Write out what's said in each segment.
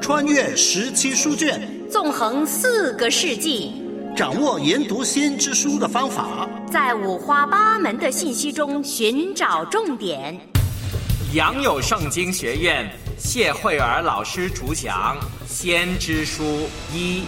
穿越17书卷， 纵横4个世纪， 掌握研读先知书的方法， 在五花八门的信息中寻找重点。 良友圣经学院谢慧儿老师主讲《先知书1》。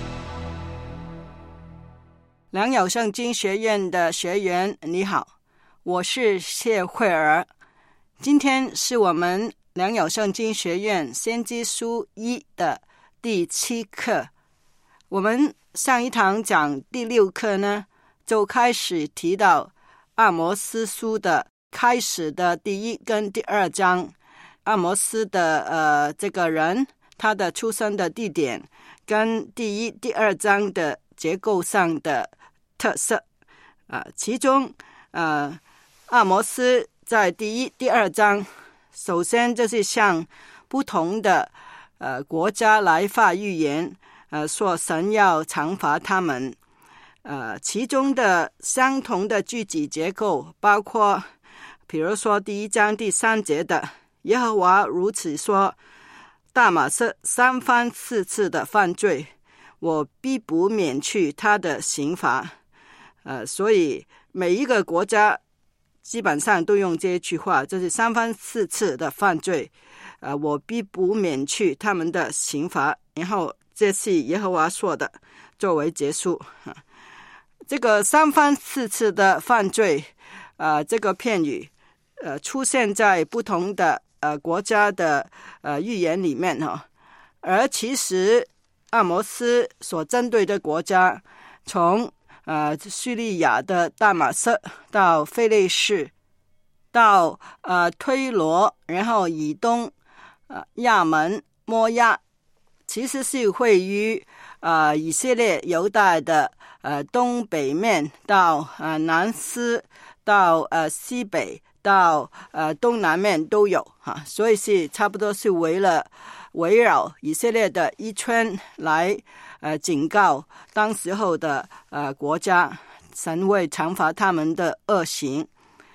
良友圣经学院的学员你好，我是谢慧儿。今天是我们良友圣经学院先知书1的第7课。我们上一堂讲第6课呢，就开始提到阿摩司书的开始的第1跟第2章。阿摩司的这个人，他的出生的地点跟第1、第2章的结构上的特色。其中阿摩司在第1、第2章，首先就是向不同的国家来发预言，说神要惩罚他们。其中的相同的句子结构包括，比如说第1章第3节的耶和华如此说，大马色3番4次的犯罪，我必不免去他的刑罚。所以每一个国家基本上都用这句话，就是3番4次的犯罪，我必不免去他们的刑罚。然后这是耶和华说的，作为结束。这个3番4次的犯罪，这个片语出现在不同的国家的预言里面哈。而其实阿摩司所针对的国家，从叙利亚的大马色到非利士，到推罗，然后以东、亚门、摩押，其实是位于以色列犹大的东北面，到南斯，到西北，到东南面都有哈。所以是差不多是围绕以色列的一圈来警告当时候的国家，神会惩罚他们的恶行。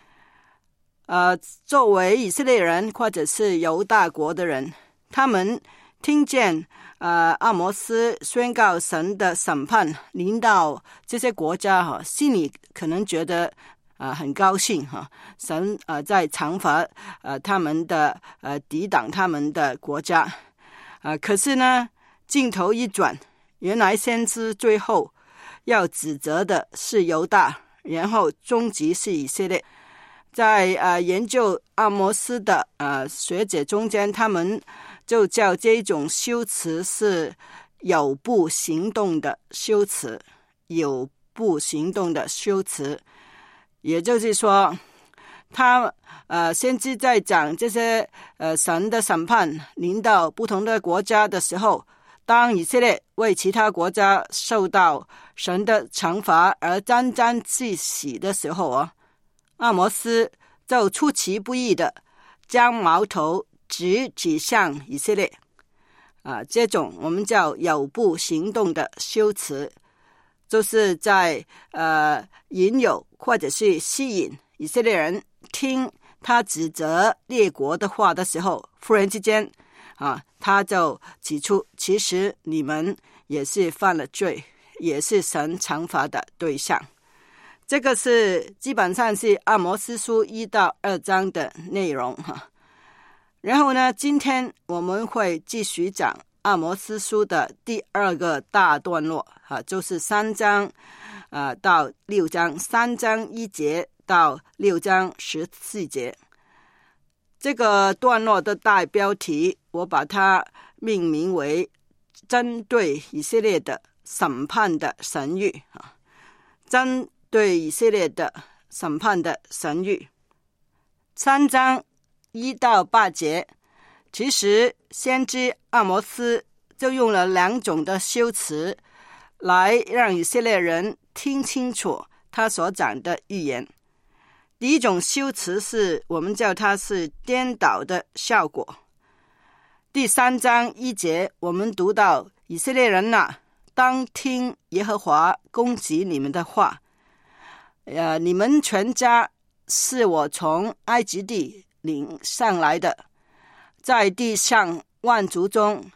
作为以色列人或者是犹大国的人，他们听见阿摩司宣告神的审判临到这些国家心里可能觉得很高兴神在惩罚他们的抵挡他们的国家。可是呢，镜头一转，原来先知最后要指责的是犹大，然后终极是以色列。在研究阿摩司的学者中间，他们就叫这种修辞是有步行动的修辞，有步行动的修辞。也就是说，他先知在讲这些神的审判临到不同的国家的时候，当以色列为其他国家受到神的惩罚而沾沾自喜的时候阿摩司就出其不意的将矛头指向以色列。这种我们叫有步行动的修辞，就是在引诱或者是吸引以色列人听他指责列国的话的时候，忽然之间他就指出，其实你们也是犯了罪，也是神惩罚的对象。这个是基本上是阿摩司书1到2章的内容然后呢，今天我们会继续讲阿摩司书的第2个大段落就是3章到6章，3章1节到6章14节。这个段落的大标题我把它命名为针对以色列的审判的神谕针对以色列的审判的神谕。3章1到8节，其实先知阿摩司就用了2种的修辞来让以色列人听清楚他所讲的预言。第一种修辞是我们叫它是颠倒的效果。第3章1节我们读到，以色列人当听耶和华攻击你们的话，你们全家是我从埃及地领上来的，在地上万族中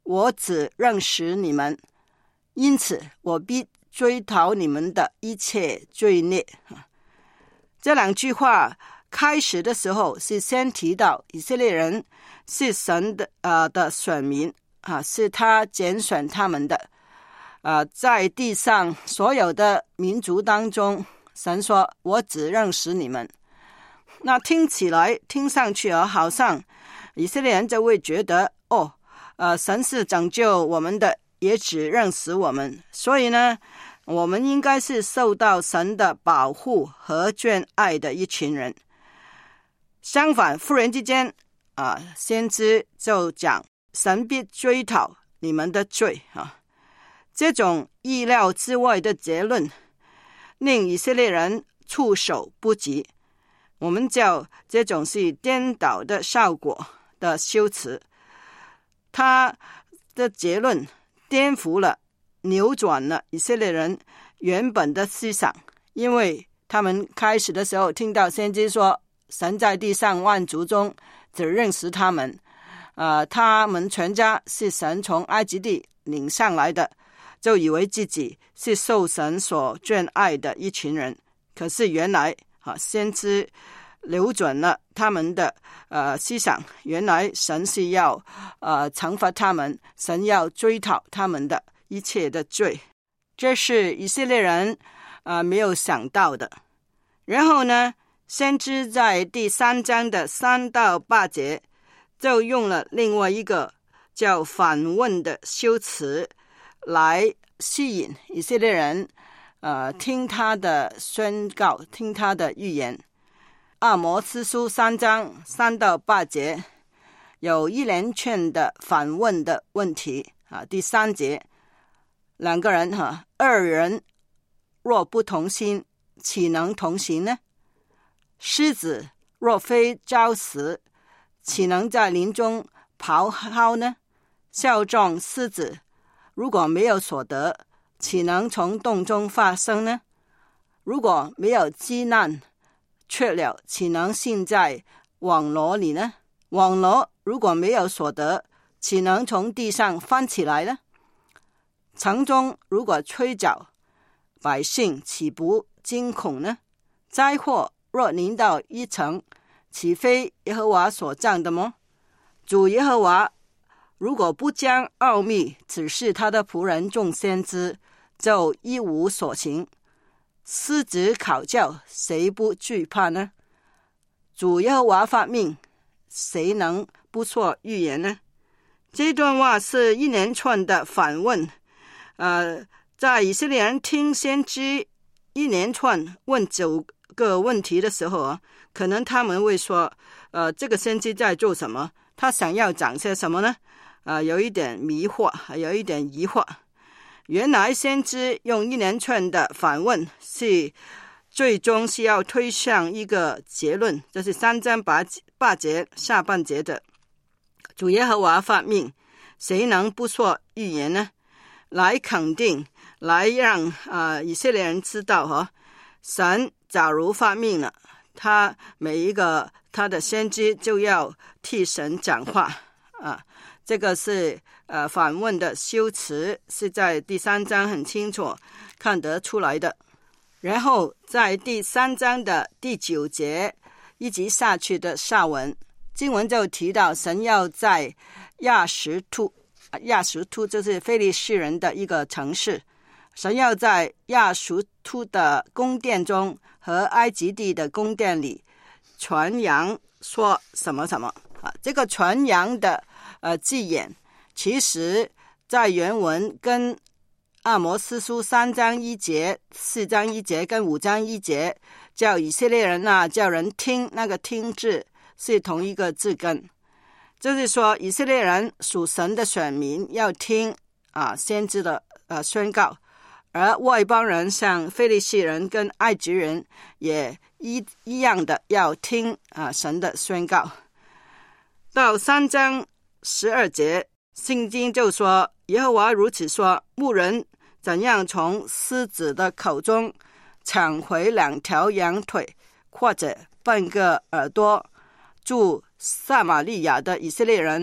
我只认识你们，因此我必追讨你们的一切罪孽。这两句话开始的时候是先提到以色列人是神的选民是他拣选他们的在地上所有的民族当中，神说我只认识你们。那听上去好像以色列人就会觉得神是拯救我们的，也只认识我们，所以呢我们应该是受到神的保护和眷爱的一群人。相反，妇人之间先知就讲神必追讨你们的罪这种意料之外的结论令以色列人措手不及，我们叫这种是颠倒的效果的修辞。他的结论颠覆了扭转了以色列人原本的思想，因为他们开始的时候听到先知说神在地上万族中只认识他们他们全家是神从埃及地领上来的，就以为自己是受神所眷爱的一群人。可是原来先知扭转了他们的思想，原来神是要惩罚他们，神要追讨他们的一切的罪，这是以色列人没有想到的。然后呢，先知在第3章的3到8节就用了另外一个叫反问的修辞来吸引以色列人听他的宣告，听他的预言。阿摩司书3章3到8节有一连串的反问的问题第3节，两个人二人若不同心，岂能同行呢？狮子若非招死，岂能在林中咆哮呢？少壮狮子如果没有所得，岂能从洞中发声呢？如果没有机难，雀鸟岂能信在网罗里呢？网罗如果没有所得，岂能从地上翻起来呢？城中如果吹角，百姓岂不惊恐呢？灾祸若临到一城，岂非耶和华所降的吗？主耶和华如果不将奥秘指示他的仆人众先知，就一无所行。狮子考教，谁不惧怕呢？主耶和华发命，谁能不说预言呢？这段话是一连串的反问在以色列人听先知一连串问9个问题的时候可能他们会说这个先知在做什么？他想要讲些什么呢？有一点迷惑，有一点疑惑。原来先知用一连串的反问是最终是要推向一个结论，就是3章8节下半节的主耶和华发命，谁能不说预言呢？来肯定，来让以色列人知道神假如发命了，他每一个他的先知就要替神讲话这个是反问的修辞，是在第3章很清楚看得出来的。然后在第3章的第9节一直下去的下文，经文就提到神要在亚实突就是非利士人的一个城市，神要在亚实突的宫殿中和埃及地的宫殿里传扬说什么什么这个传扬的字眼其实在原文跟阿摩司书3章1节4章1节跟5章1节叫以色列人叫人听，那个听字是同一个字根，就是说以色列人属神的选民要听先知的宣告，而外邦人像非利士人跟埃及人也一样的要听神的宣告。到3章12节圣经就说耶和华如此说，牧人怎样从狮子的口中抢回2条羊腿或者半个耳朵，住撒玛利亚的以色列人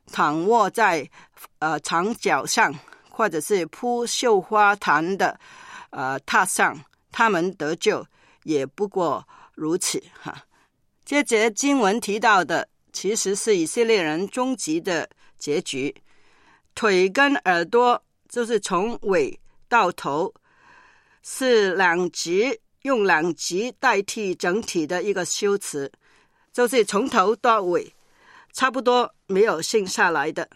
躺卧在长脚上，或者是铺绣花毯的榻上，他们得救也不过如此哈。这节经文提到的其实是以色列人终极的结局，腿跟耳朵就是从尾到头，是用两极代替整体的一个修辞，就是从头到尾差不多没有剩下来的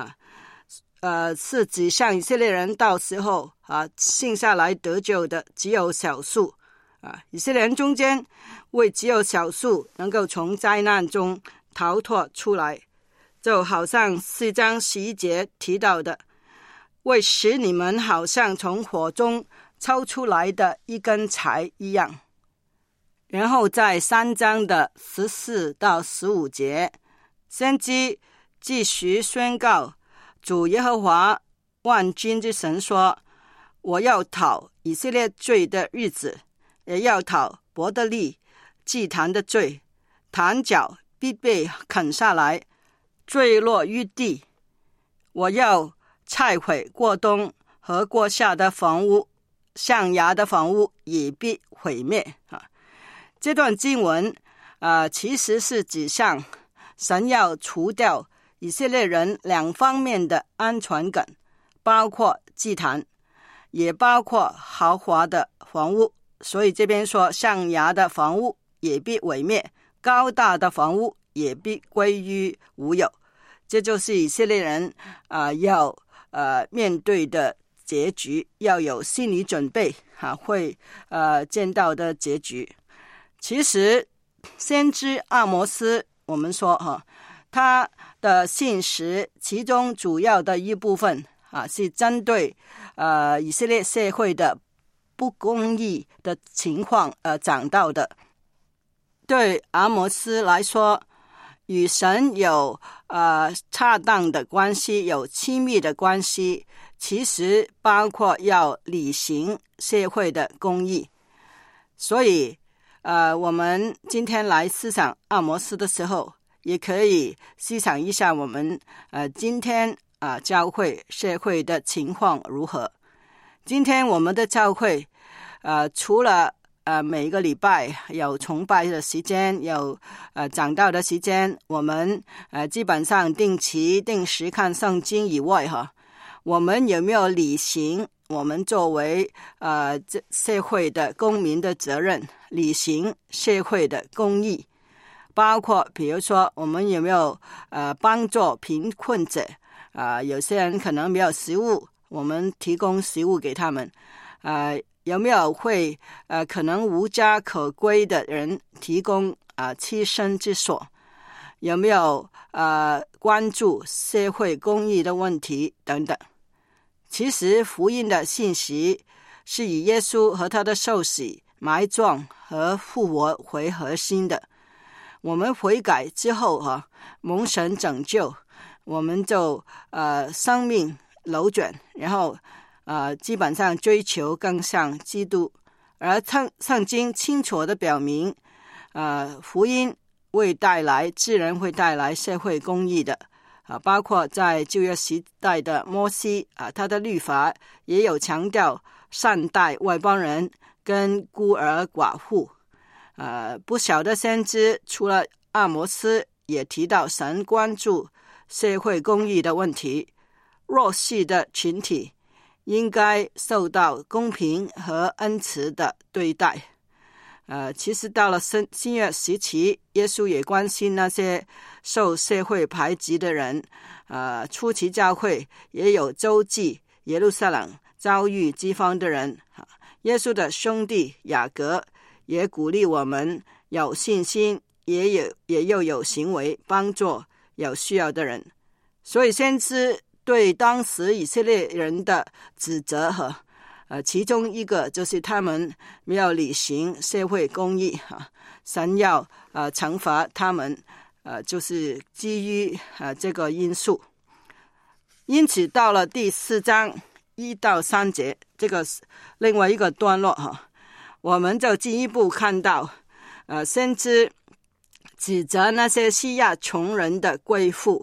是指向以色列人到时候剩下来得救的只有少数以色列人中间只有少数能够从灾难中逃脱出来，就好像4章11节提到的，为使你们好像从火中抽出来的一根柴一样。然后在3章的14到15节，先知继续宣告，主耶和华万军之神说，我要讨以色列罪的日子，也要讨伯特利祭坛的罪，坛角必被砍下来，坠落于地。我要拆毁过东和过夏的房屋，象牙的房屋也必毁灭这段经文其实是指向神要除掉以色列人2方面的安全感，包括祭坛，也包括豪华的房屋。所以这边说象牙的房屋也必毁灭，高大的房屋也必归于无有。这就是以色列人要面对的结局，要有心理准备会见到的结局。其实先知阿摩斯，我们说他的信实其中主要的一部分是针对以色列社会的不公义的情况讲到的。对阿摩斯来说，与神有恰当的关系，有亲密的关系，其实包括要履行社会的公义。所以我们今天来思想阿摩斯的时候，也可以思想一下我们今天教会社会的情况如何。今天我们的教会除了每个礼拜有崇拜的时间，有讲道的时间，我们基本上定期定时看圣经以外我们有没有履行我们作为社会的公民的责任，履行社会的公义，包括比如说我们有没有帮助贫困者有些人可能没有食物，我们提供食物给他们有没有会可能无家可归的人提供栖身之所，有没有关注社会公益的问题等等。其实福音的信息是以耶稣和他的受死、埋葬和复活为核心的。我们悔改之后蒙神拯救，我们就生命扭转，然后基本上追求更像基督。而圣经清楚地表明福音自然会带来社会公义的包括在旧约时代的摩西他的律法也有强调善待外邦人跟孤儿寡妇不少的先知除了阿摩斯也提到神关注社会公义的问题，弱势的群体应该受到公平和恩慈的对待。其实到了新约时期，耶稣也关心那些受社会排挤的人。初期教会也有周记耶路撒冷遭遇饥荒的人。耶稣的兄弟雅各也鼓励我们有信心，也又有行为帮助有需要的人。所以先知对当时以色列人的指责其中一个就是他们没有履行社会公义神要惩罚他们就是基于这个因素。因此到了第4章1到3节这个另外一个段落我们就进一步看到先知指责那些欺压穷人的贵妇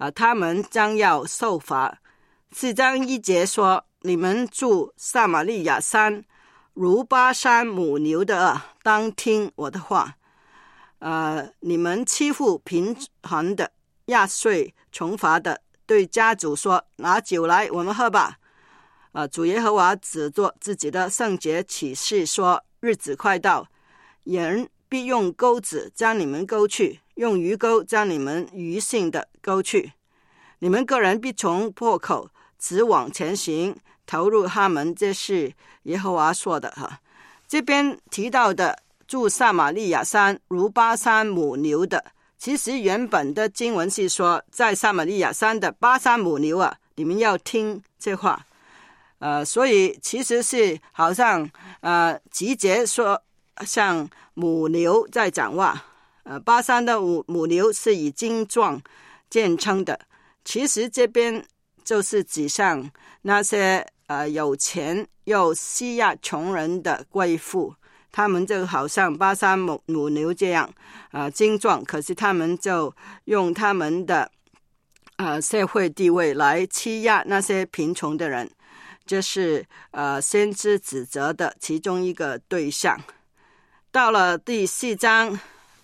他们将要受罚。4章1节说，你们住撒玛利亚山如巴山母牛的当听我的话。你们欺负贫寒的，压碎穷乏的，对家主说，拿酒来，我们喝吧。主耶和华指着自己的圣洁启示说，日子快到，人必用钩子将你们钩去，用鱼钩将你们鱼性的钩去。你们个人必从破口直往前行，投入他们。这是耶和华说的。这边提到的住撒玛利亚山如巴山母牛的，其实原本的经文是说，在撒玛利亚山的巴山母牛你们要听这话。所以其实是好像集结说像母牛在讲话。巴山的母牛是以精壮见称的，其实这边就是指向那些有钱又欺压穷人的贵妇，他们就好像巴山母牛这样精壮，可是他们就用他们的社会地位来欺压那些贫穷的人，这是先知指责的其中一个对象。到了第4章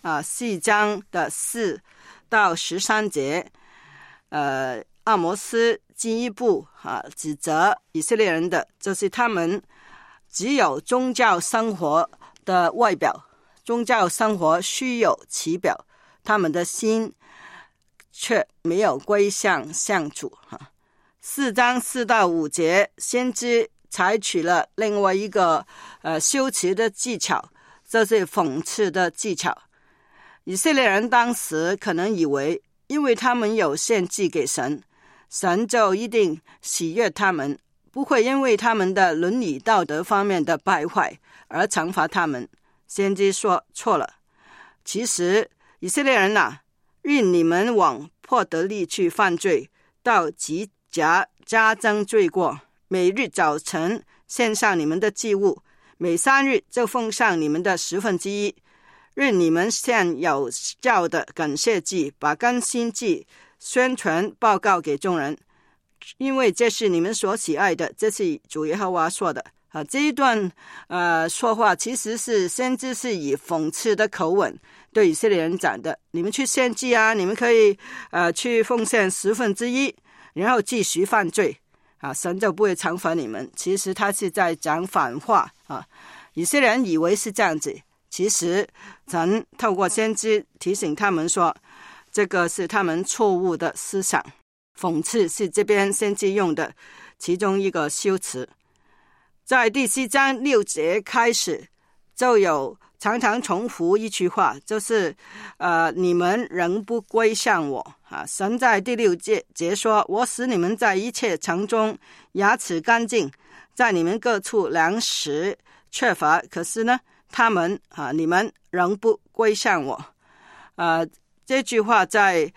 4章的4到13节，阿摩斯进一步指责以色列人的，就是他们只有宗教生活的外表，宗教生活虚有其表，他们的心却没有归向主。4章4到5节，先知采取了另外一个修辞的技巧，这是讽刺的技巧。以色列人当时可能以为，因为他们有献祭给神，神就一定喜悦他们，不会因为他们的伦理道德方面的败坏而惩罚他们。先知说错了，其实以色列人任你们往破得力去犯罪，到极加增罪过，每日早晨献上你们的祭物，每3日就奉上你们的1/10，任你们献有效的感谢祭，把更新祭宣传报告给众人，因为这是你们所喜爱的。这是主耶和华说的。这一段说话其实是先知是以讽刺的口吻对以色列人讲的。你们去献祭你们可以去奉献1/10，然后继续犯罪神就不会惩罚你们。其实他是在讲反话以色列人以为是这样子，其实神透过先知提醒他们说，这个是他们错误的思想。讽刺是这边先知用的其中一个修辞。在第4章6节开始，就有常常重复一句话，就是你们仍不归向我神在第6节说，我使你们在一切城中牙齿干净，在你们各处粮食缺乏，可是呢你们仍不归向我。这句话在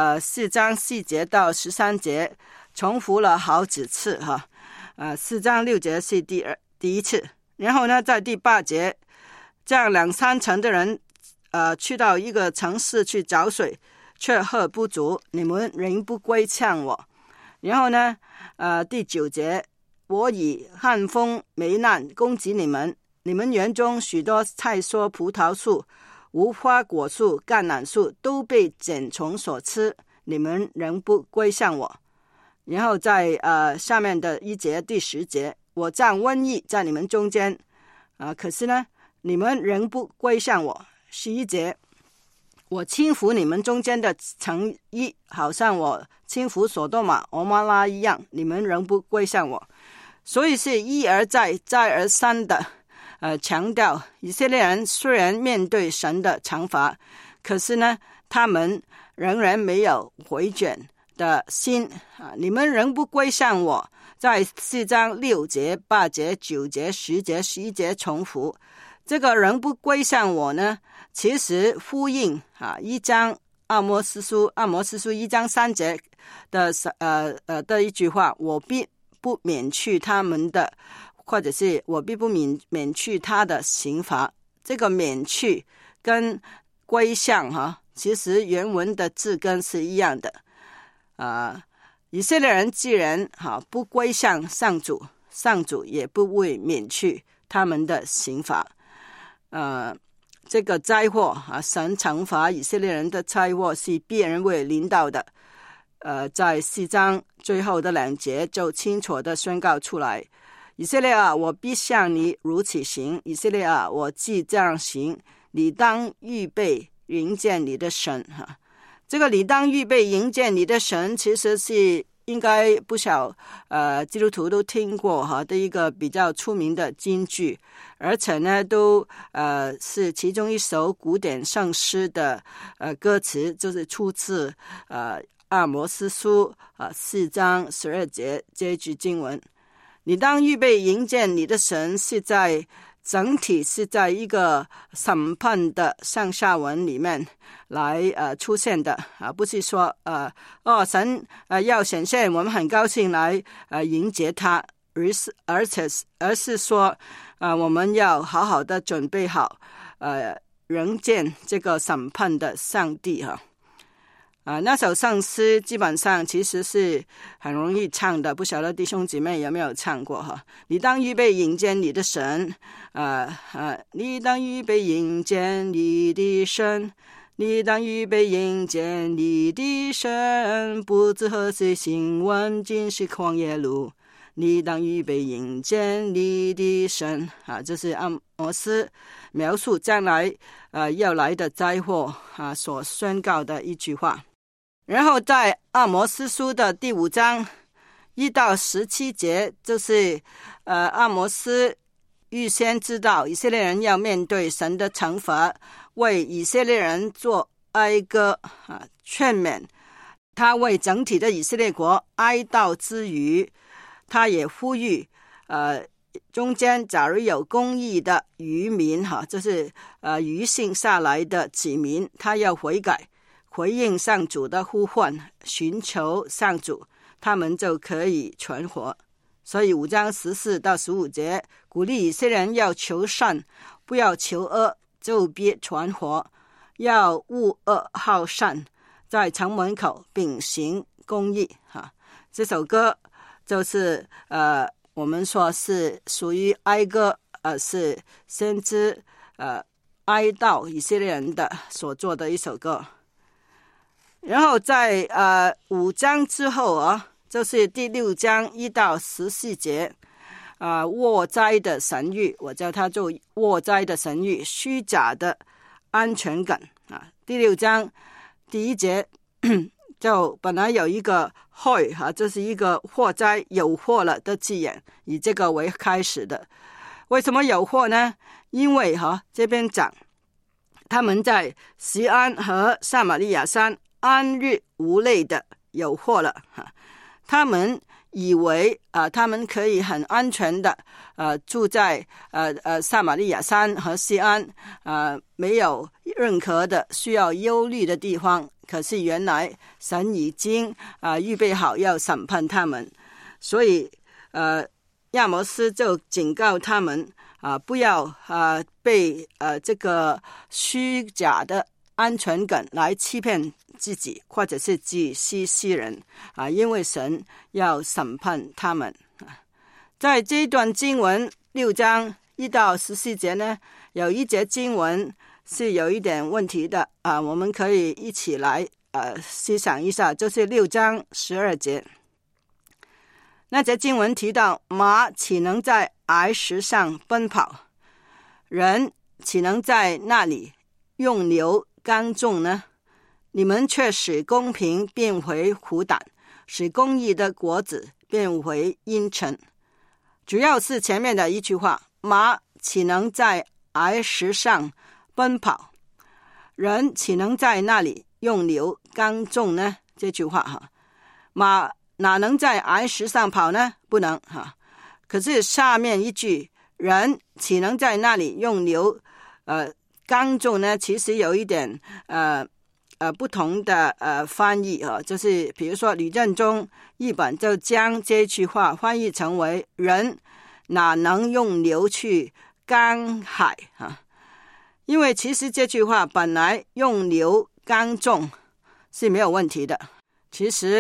4章4节到13节重复了好几次4章6节是第一次，然后呢在第8节，这样2-3成的人去到一个城市去找水，却喝不足，你们仍不归向我。然后呢第9节，我以旱风霉烂攻击你们，你们园中许多菜蔬、葡萄树、无花果树、橄榄树都被茧虫所吃，你们仍不归向我。然后在下面的1节第10节，我降瘟疫在你们中间可是呢你们仍不归向我。11节，我轻抚你们中间的城邑，好像我轻抚所多玛、俄摩拉一样，你们仍不归向我。所以是一而再再而三的强调，以色列人虽然面对神的惩罚，可是呢他们仍然没有回转的心你们仍不归向我。在4章6节、8节、9节、10节、11节重复。这个仍不归向我呢，其实呼应1章阿摩司书1章3节的一句话，我必不免去他们的，或者是我必不免去他的刑罚。这个免去跟归向其实原文的字根是一样的。 以色列人既然不归向上主，上主也不会免去他们的刑罚。这个灾祸神惩罚以色列人的灾祸是必然会临到的。在4章最后的2节就清楚的宣告出来，以色列啊，我必向你如此行，以色列啊，我既这样行，你当预备迎接你的神。这个你当预备迎接你的神，其实是应该不少基督徒都听过的一个比较出名的金句，而且呢都是其中一首古典圣诗的歌词，就是出自阿摩司书4章12节这句经文。你当预备迎接你的神，是在整体是在一个审判的上下文里面来出现的不是说神要显现，我们很高兴来迎接他，而是说我们要好好的准备好迎接这个审判的上帝那首圣诗基本上其实是很容易唱的，不晓得弟兄姐妹有没有唱过你当预备迎接你的神你当预备迎接你的神，你当预备迎接你的神，不知何时行完尽是旷野路，你当预备迎接你的神这是阿摩司描述将来要来的灾祸所宣告的一句话。然后在阿摩司书的第5章1到17节，就是阿摩司预先知道以色列人要面对神的惩罚，为以色列人做哀歌劝勉，他为整体的以色列国哀悼之余，他也呼吁中间假如有公义的渔民就是余剩下来的子民，他要悔改，回应上主的呼唤，寻求上主，他们就可以存活。所以5章14到15节鼓励以色列人要求善，不要求恶，就必存活，要恶恶好善，在城门口秉行公义这首歌就是我们说是属于哀歌是先知哀悼以色列人的所做的一首歌。然后在5章之后就是第6章1到14节禍哉的神諭，我叫它做禍哉的神諭，虚假的安全感第6章第1节就本来有一个害就是一个祸灾，有祸了的字眼，以这个为开始的。为什么有祸呢？因为这边讲他们在锡安和撒玛利亚山安日无累的有祸了他们以为他们可以很安全的住在撒玛利亚山和锡安没有任何的需要忧虑的地方，可是原来神已经预备好要审判他们，所以亚摩斯就警告他们不要被这个虚假的安全感来欺骗自己，或者是自欺欺人因为神要审判他们在这一段经文6章1到14节呢，有一节经文是有一点问题的我们可以一起来思想一下，就是6章12节。那节经文提到，马岂能在崖石上奔跑，人岂能在那里用牛耕种呢？你们却使公平变回苦胆，使公义的果子变为阴沉。主要是前面的一句话，马岂能在崖石上奔跑，人岂能在那里用牛耕种呢？这句话马哪能在崖石上跑呢？不能可是下面一句，人岂能在那里用牛耕种呢？其实有一点不同的翻译就是比如说吕振中译本就将这句话翻译成为人哪能用牛去耕海因为其实这句话本来用牛耕种是没有问题的，其实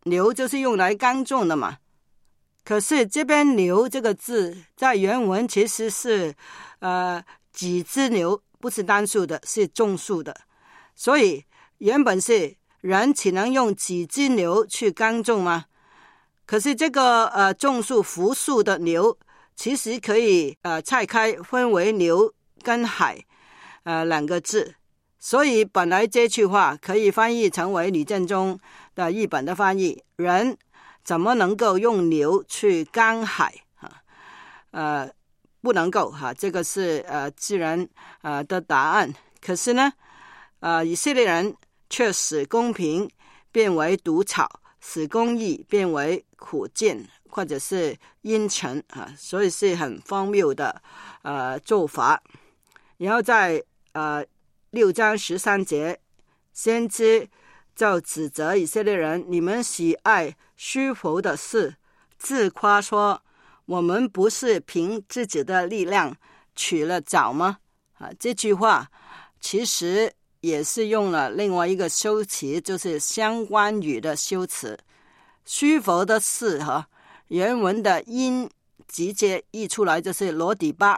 牛就是用来耕种的嘛。可是这边牛这个字在原文其实是几只牛，不是单数的，是众数的。所以原本是人岂能用几只牛去耕种吗？可是这个众数复数的牛其实可以拆开分为牛跟海两个字，所以本来这句话可以翻译成为李正中的译本的翻译，人怎么能够用牛去耕海不能够这个是自然的答案。可是呢以色列人却使公平变为毒草，使公义变为苦剑或者是阴沉所以是很荒谬的做法。然后在6章13节，先知就指责以色列人，你们喜爱虚浮的事，自夸说我们不是凭自己的力量取了藻吗？这句话其实也是用了另外一个修辞，就是相关语的修辞。虚浮的事原文的音直接译出来就是罗底巴，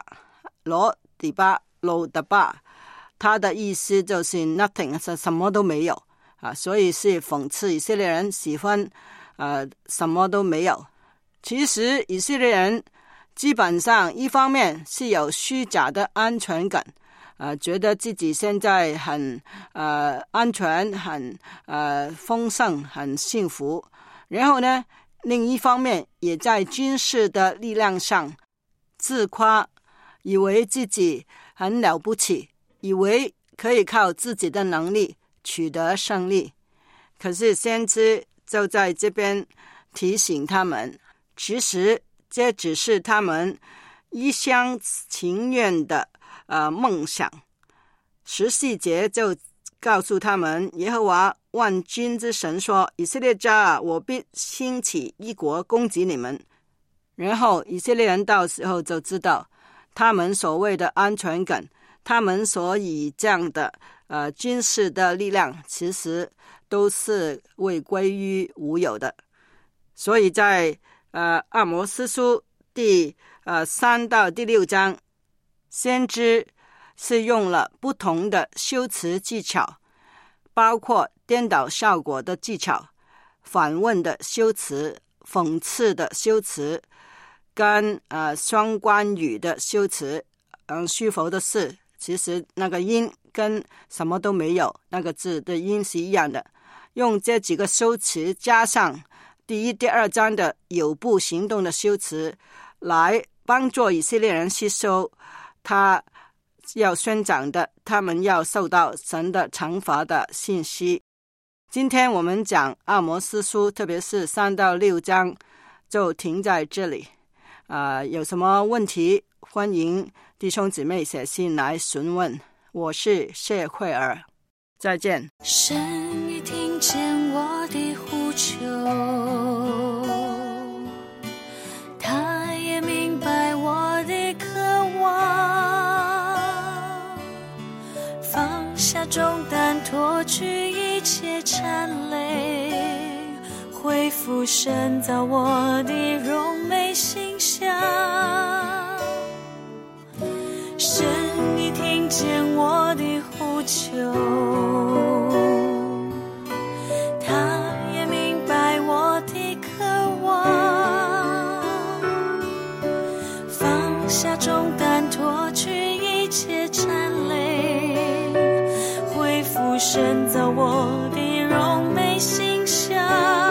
它的意思就是 nothing， 是什么都没有所以是讽刺以色列人喜欢什么都没有。其实以色列人基本上一方面是有虚假的安全感觉得自己现在很安全，很丰盛，很幸福。然后呢，另一方面也在军事的力量上自夸，以为自己很了不起，以为可以靠自己的能力取得胜利。可是先知就在这边提醒他们，其实这只是他们一厢情愿的梦想。14节就告诉他们，耶和华万军之神说，以色列家我必兴起一国攻击你们。然后以色列人到时候就知道，他们所谓的安全感，他们所以这样的军事的力量，其实都是会归于无有的。所以在阿摩司书第3到第6章，先知是用了不同的修辞技巧，包括颠倒效果的技巧、反问的修辞、讽刺的修辞跟双关语的修辞。虚浮的事，其实那个音跟什么都没有那个字的音是一样的。用这几个修辞加上第1、第2章的有步行动的修辞，来帮助以色列人吸收他要宣讲的，他们要受到神的惩罚的信息。今天我们讲阿摩司书，特别是3到6章就停在这里有什么问题欢迎弟兄姊妹写信来询问。我是谢慧儿，再见。 神已听见我的呼求，他也明白我的渴望，放下重担，脱去一切缠累，恢复神造我的荣美形象。神已听见我的呼求，他也明白我的渴望，放下重担，脱去一切缠累，恢复神造我的荣美形象。